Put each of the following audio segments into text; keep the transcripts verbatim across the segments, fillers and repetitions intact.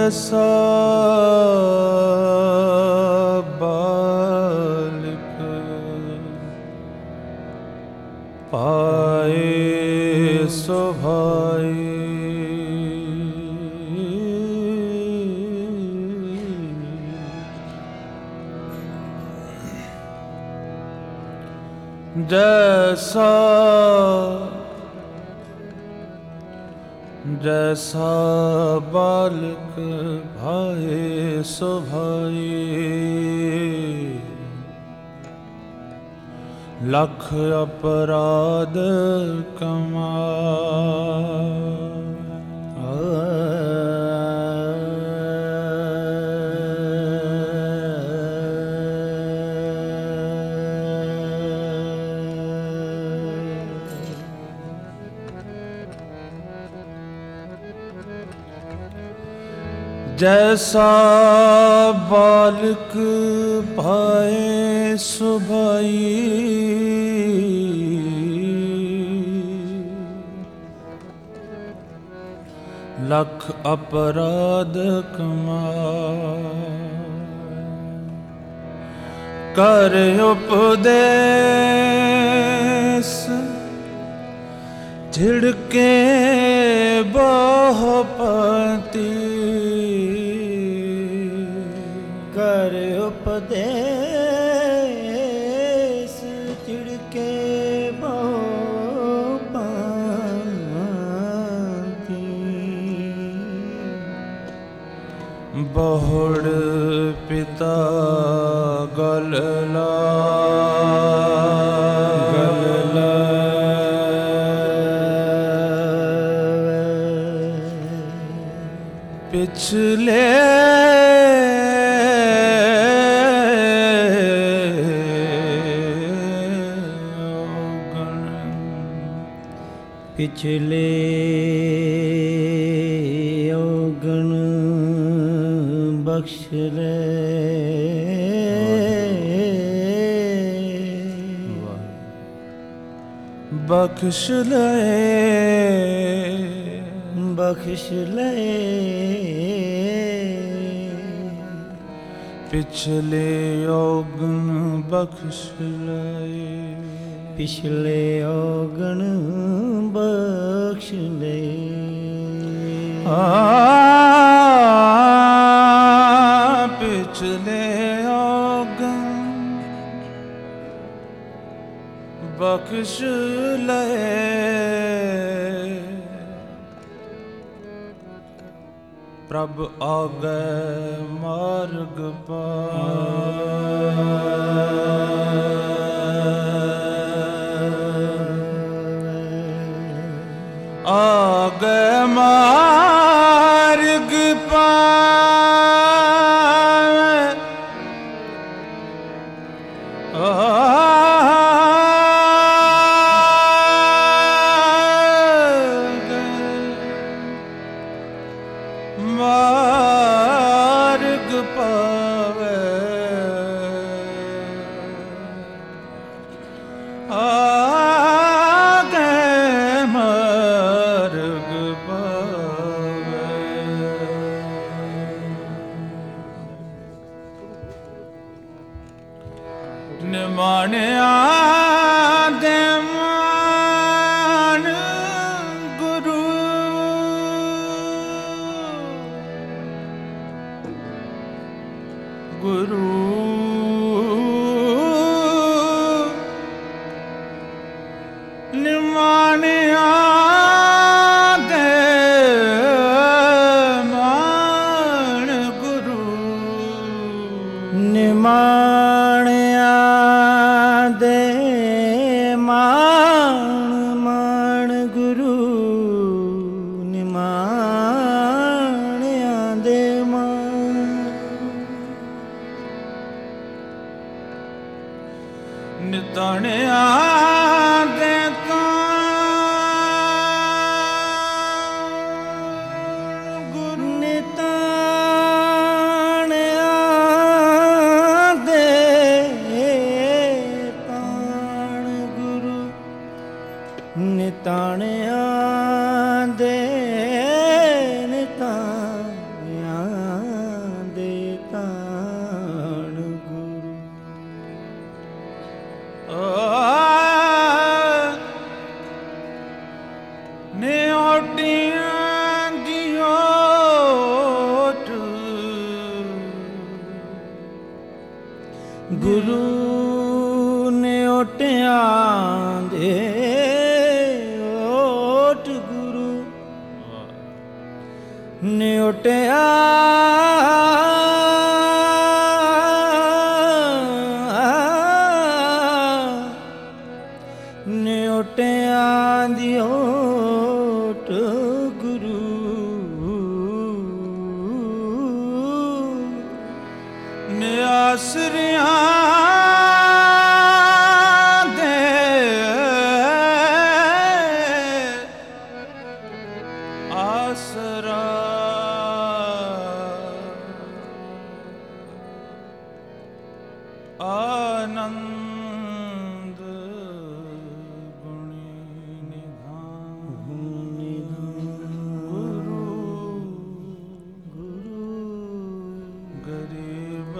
ਜੈਸਾ ਬਾਲਕ ਪਾਏ ਸੋ ਭਾਈ, ਜੈਸਾ ਜੈਸਾ ਬਾਲਕ ਭਾਏ ਸੋ ਭਾਈ, ਲੱਖ ਅਪਰਾਧ ਜੈਸਾ ਬਾਲਕ ਭਾਏ ਸੋ ਭਾਈ, ਲੱਖ ਅਪਰਾਧ ਕਮਾਏ। ਕਰ ਉਪਦੇਸ ਝਿੜਕੇ ਬਹੁਪਤੀ, ਕਰ ਉਪਦੇਸ ਝਿੜਕੇ ਬਹੁਪਤੀ, ਬਹੁੜ ਪਿਤਾ ਗਲ ਪਿਛਲੇ ਪਿਛਲੇ ਔਗਣ ਬਖਸ਼ ਲੈ, ਬਖਸ਼ ਲੈ ਬਖਸ਼ ਲੈ, ਪਿਛਲੇ ਔਗਣ ਬਖਸ਼ ਲੈ, ਪਿਛਲੇ ਔਗਣ ਬਖਸ਼ ਲੈ। ਆ ਪਿਛਲੇ ਔਗਣ ਬਖਸ਼ ਲੈ, ਪ੍ਰਭ ਆਗੈ ਮਾਰਗ ਪਾਵੈ, ਆਗੈ ਮਾਰਗ ਪਾਵੈ, ਮਾਰਗ ਪਾਵੈ, ਆਗੈ ਮਾਰਗ ਪਾਵੈ। ਨਿਮਾਣਿਆ ਦੇ ਮਾਨ ਗੁਰੂ, ਗੁਰੂ ਨਿਮਾਣਿਆ ਦੇ ਮਾਨ ਗੁਰੂ, ਨਿਮਾਣਿਆ ਦੇ ਮਾਣ ਮਾਣ ਗੁਰੂ, ਨਿਮਾਣਿਆ ਦੇ ਮਾਣ, ਨਿਤਾਣਿਆ ਦੇ ਗੁਰੂ, ਨਿਤਾਣਿਆ ਦੇ ਤਾਣ ਗੁਰੂ, ਨਿਤਾਣਿਆ ਦੇ ਨਿਤਾਣਿਆ ਗੁਰੂ ਨੇ ਓਟਿਆਂ ਦੇ ਓਟ ਗੁਰੂ ਨੇ ਓਟਿਆਂ ਨੇ ਓਟਿਆਂ ਦੀ ਓਟ ਗੁਰੂ ਨੇ ਆਸਰਿਆਂ ਦੇ ਆਸਰਾ ਆਨੰਦ ਗੁਣੀ ਨਿਧਾਨ ਗੁਰੂ ਗੁਰੂ ਗਰੀਬ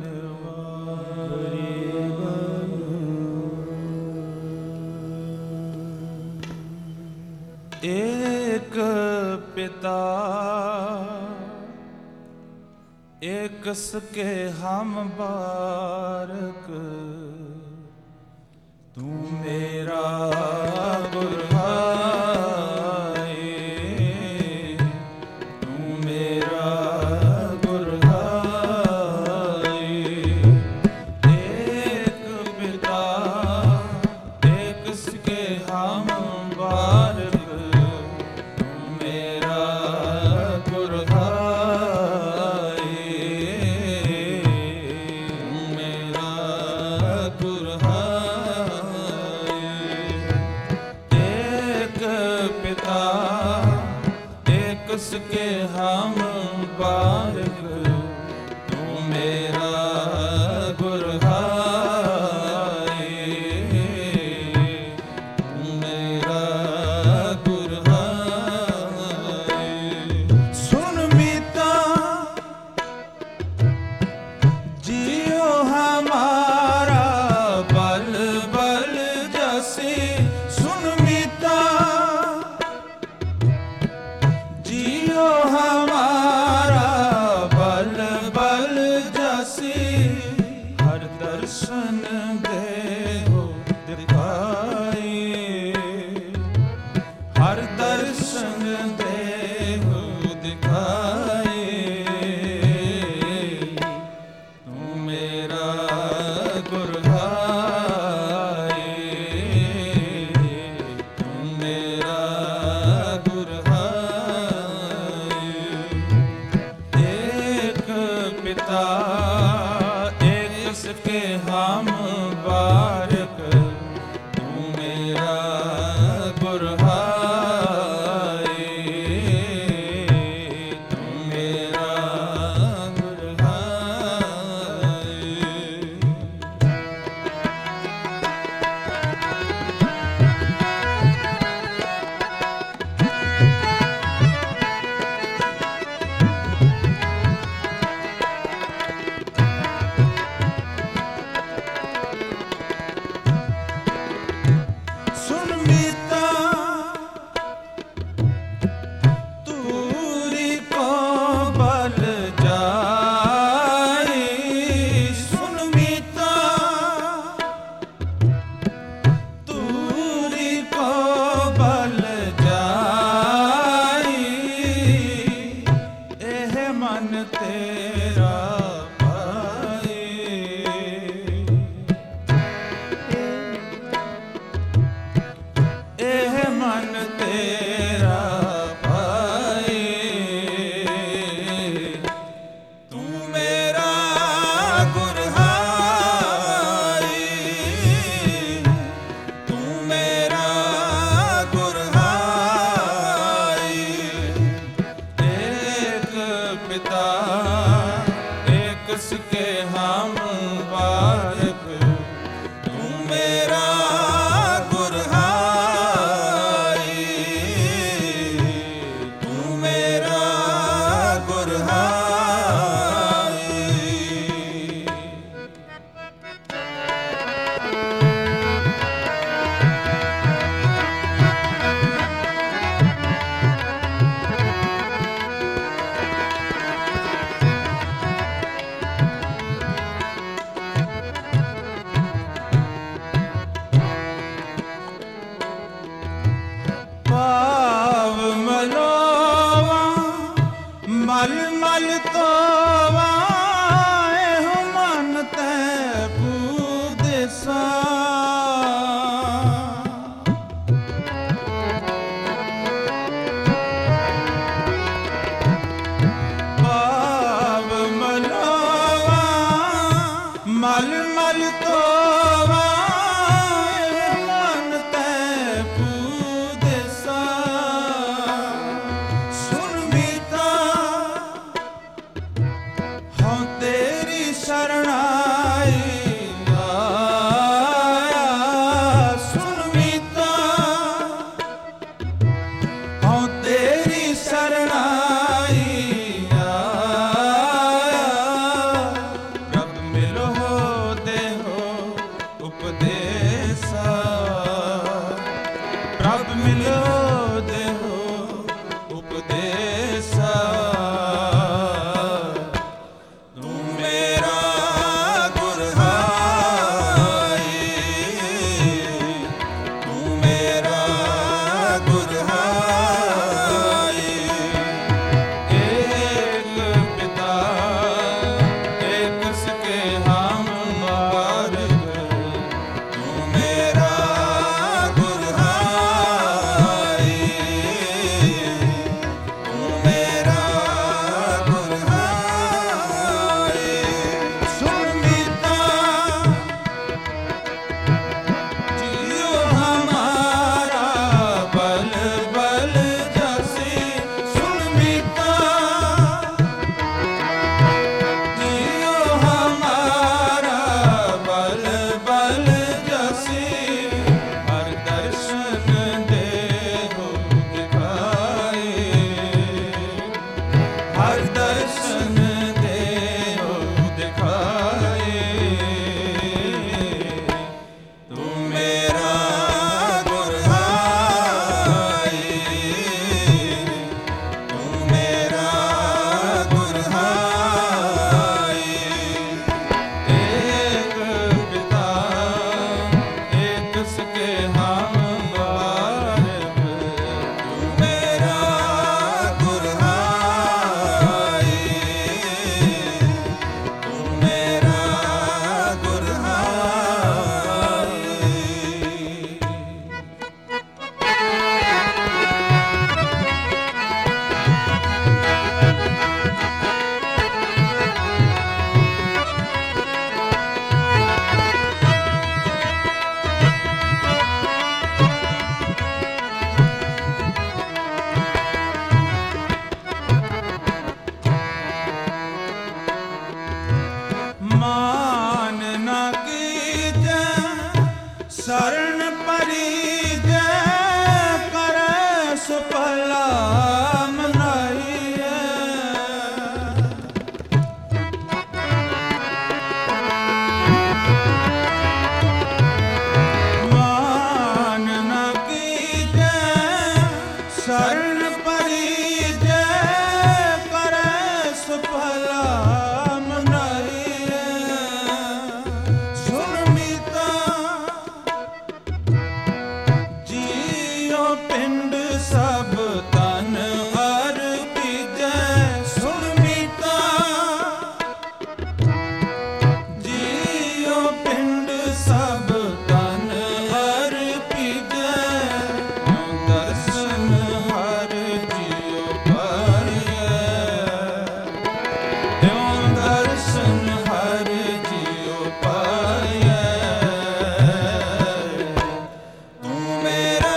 एक पिता एक सके हम बारक तू मेरा गुरहाए तू मेरा गुरहाए एक पिता एक सके हम बारक के हम बारक तू मेरा गुरहाए तू मेरा गुरहाए सुन मीता जियो हमारा बल बल जैसे सुन मीता हमारा बल बल जैसी हर दर्शन दे हो दिखाई हर दर्शन दे हो दिखाई तू मेरा गुरहाए तू मेरा पिता एक सके हम बारक तू मेरा गुरहाए तू मेरा गुरहाए तेरा भाई एह मन तेरा भाई तू मेरा गुरहाई तू मेरा गुरहाई एक पिता एक सके हम बारक तू मेरा गुरहाए तू मेरा गुरहाए ਮਲ ਮਲ ਧੋਵਾ ਮਨ ਤੈ ਪੂਦੇਸਾ ਸੁਣ ਮੀਤਾ ਹਉ ਤੇਰੀ ਸ਼ਰਨ ਆਈ ਆਇਆ ਸੁਣ ਮੀਤਾ ਹਉ ਤੇਰੀ ਸ਼ਰਨ ਆਈ ਪ੍ਰਭ ਮਿਲੋ ਦੇਹੋ ਉਪਦੇਸਾ ਤੂੰ ਮੇਰਾ ਗੁਰ ਹਾਈ ਤੂੰ ਮੇਰਾ ਗੁਰ ਹਾਈ ਏਕ ਪਿਤਾ ਏਕ ਸਕੇ ਹਮ ਬਾਰਕ ਤੂੰ ਮੇਰਾ ਮਾਨ ਨਾ ਕੀਜੈ ਸਰਣ ਪਰੀਜੈ ਕਰੈ ਸੁਪਲਾ ਮਨਾਈਐ ਮਾਨ ਨਾ ਕੀਜੈ ਸਰਣ ਪਰੀਜੈ ਕਰੈ ਸੁਪਲਾ ਪਿੰਡ ਸਭ ਤਨ ਅਰਪੀਜੈ ਸੁਣ ਮੀਤਾ ਜੀਉ ਪਿੰਡ ਸਭ ਤਨ ਅਰਪੀਜੈ ਦਰਸ਼ਨ ਹਰ ਜੀਉ ਪਾਈਐ ਤਿਉ ਦਰਸ਼ਨ ਹਰ ਜੀਉ ਪਾਈਐ ਤੂੰ ਮੇਰਾ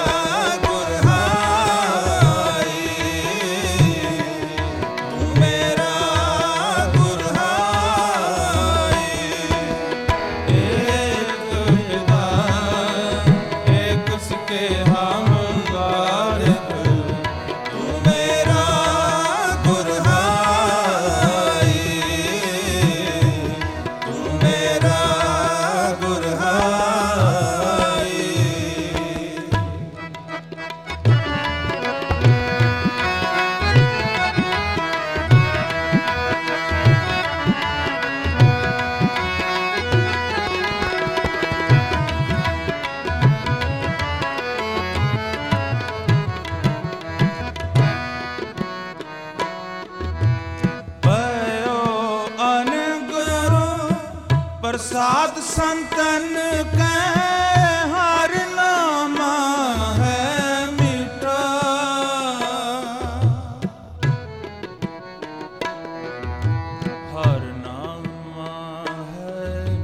ਪ੍ਰਸਾਦ ਸੰਤਨ ਕੈ ਹਰ ਨਾਮਾ ਹੈ ਮੀਠਾ ਹਰ ਨਾਮਾ ਹੈ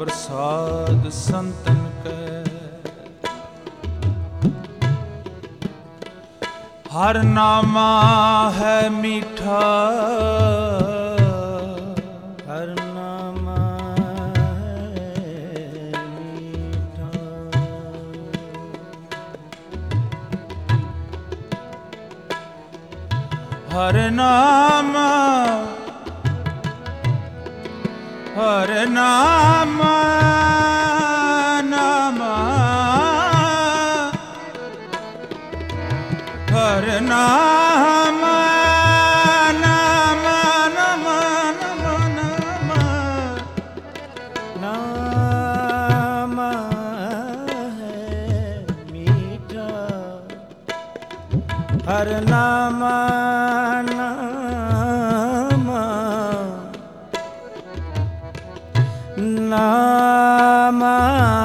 ਪ੍ਰਸਾਦ ਸੰਤਨ ਕੈ। ਹਰ ਨਾਮਾ ਹੈ ਮੀਠਾ, ਹਰ ਨਾਮਾ ਹੈ ਮੀਠਾ। ਹਰ ਨਾਮਾ ਹਰ ਨਾਮਾ ਨਾਮਾ ਹਰ ਨਾਮਾ ਨਾਮਾ ਨਾਮਾ ਨਾਮਾ ਨਾਮਾ ਹੈ ਮੀਠਾ। ਹਰ ਨਾਮਾ ਨਾਮਾ ਨਾਮਾ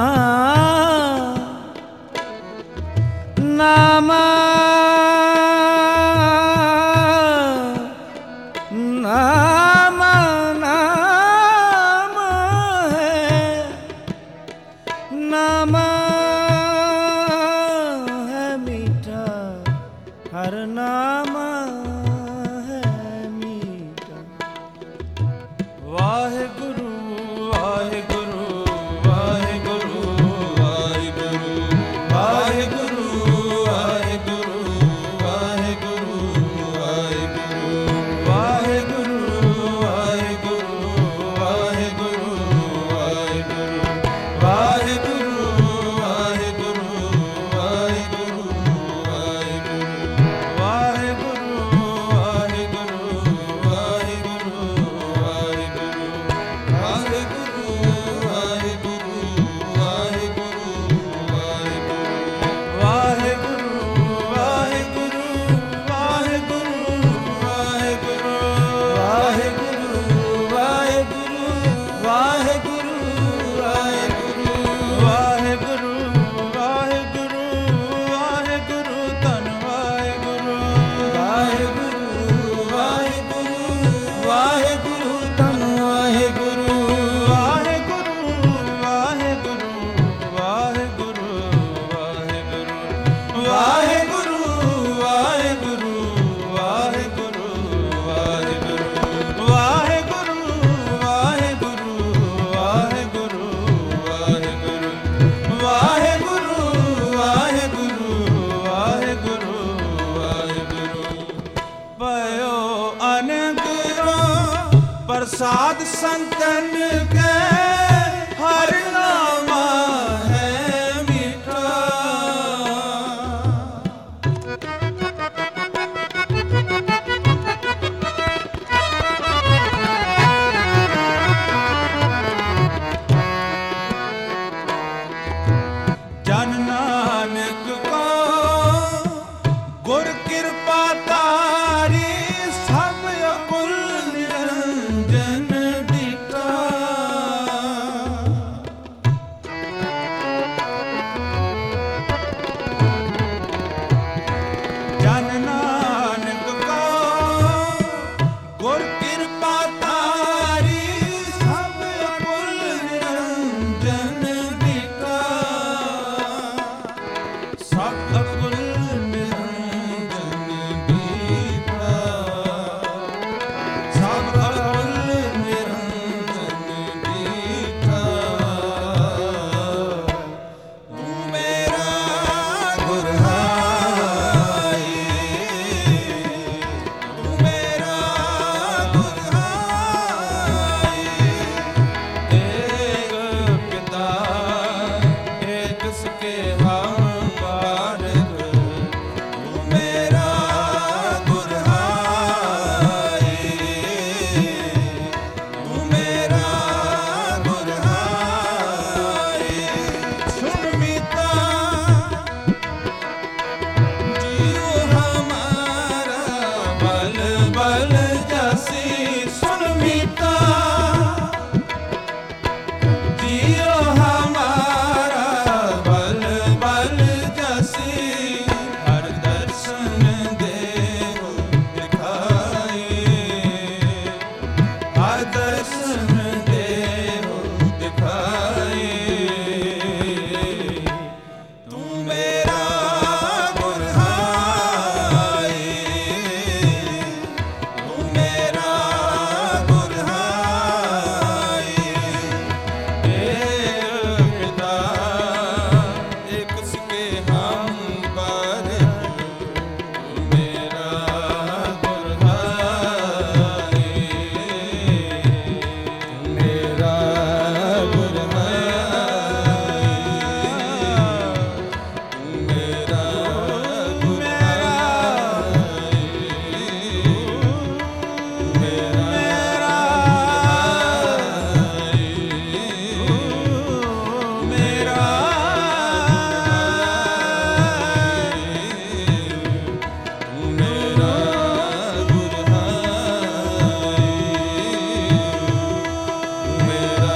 ਨਾਮਾ ਨਾਮਾ ਨਾਮਾ ਹੈ ਨਾਮਾ ਹੈ ਮੀਠਾ। ਹਰ ਨਾਮਾ ਹੈ ਮੀਠਾ। ਵਾਹਿਗੁਰੂ ਵਾਹਿਗੁਰੂ ਵਾਹਿਗੁਰੂ ਵਾਹਿਗੁਰੂ ਵਾਹਿਗੁਰੂ ਵਾਹਿਗੁਰੂ ਵਾਹਿਗੁਰੂ ਵਾਹਿਗੁਰੂ ਵਾਹਿਗੁਰੂ ਵਾਹਿਗੁਰੂ ਵਾਹਿਗੁਰੂ ਵਾਹਿਗੁਰੂ ਵਾਹਿਗੁਰੂ ਵਾਹਿਗੁਰੂ ਵਾਹਿਗੁਰੂ ਪ੍ਰਸਾਦ ਸੰਤਨ ਕੈ। ਹਰ ਨਾਮਾ ਹੈ ਮੀਠਾ। ਜਨ ਨਾਨਕ ਕੋ ਗੁਰ ਕਿਰਪਾ ਤਾਰੀ, ਸਭ ਅਕੁਲ ਨਿਰੰਜਨ ਦੀਠਾ।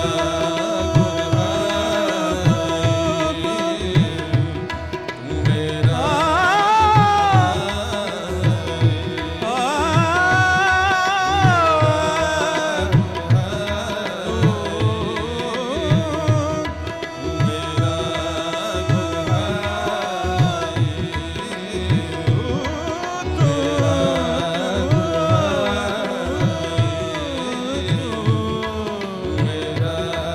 ਮੇਰਾ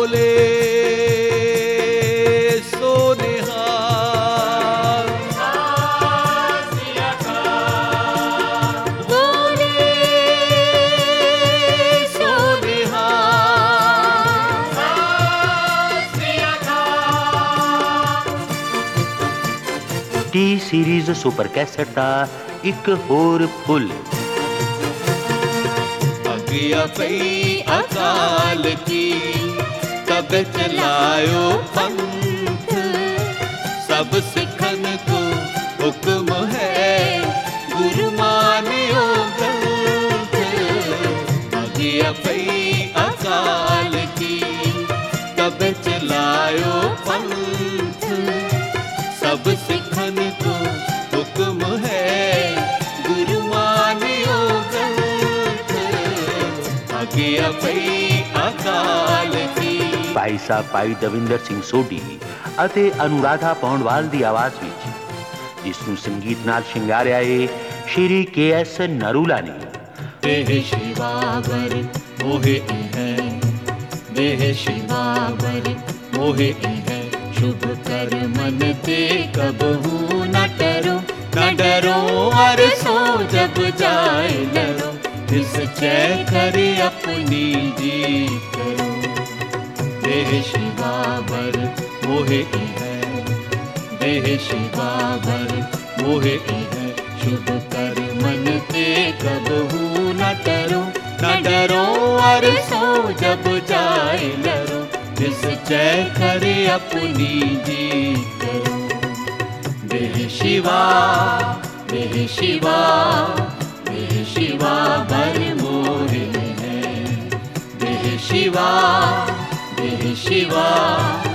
बोले सो निहाल। बोले सो टी सीरीज सुपर कैसेट दा एक होर फुल अगिया पई अकाल की तब चलायो पंथ। सब सिखन को हुक्म है गुरु मानियो ग्रंथ। अगिया पई अकाल की तब चलायो पंथ। सब सिखन को हुक्म है गुरु मानियो ग्रंथ। अगिया पई अकाल की। भाई साहब भाई दविंदर सिंह सोਢੀ ਅਤੇ ਅਨੁਰਾਧਾ ਪੌਂਡਵਾਲ ਦੀ ਆਵਾਜ਼ ਵਿੱਚ, ਜਿਸ ਨੂੰ ਸੰਗੀਤ ਨਾਲ ਸ਼ਿੰਗਾਰਿਆ ਏ ਸ਼੍ਰੀ ਕੇ ਐਸ ਨਰੂਲਾ ਨੇ। देह शिवावर मोहे है, देह शिवावर मोहे है। शुभ कर मन ते कबहू न डरो, न डरो और सो जब जाए डरो। इस चय करे अपनी जी करो। देह शिवावर मोहे है, देह शिवावर मोहे है। शुभ कर मन ते कबहू न डरो, न डरो और सो जब जाए डरो। जिस जय करे अपनी जी करो। देह शिवा देह शिवा देह शिवा बर मोहे है। देह शिवा देह शिवा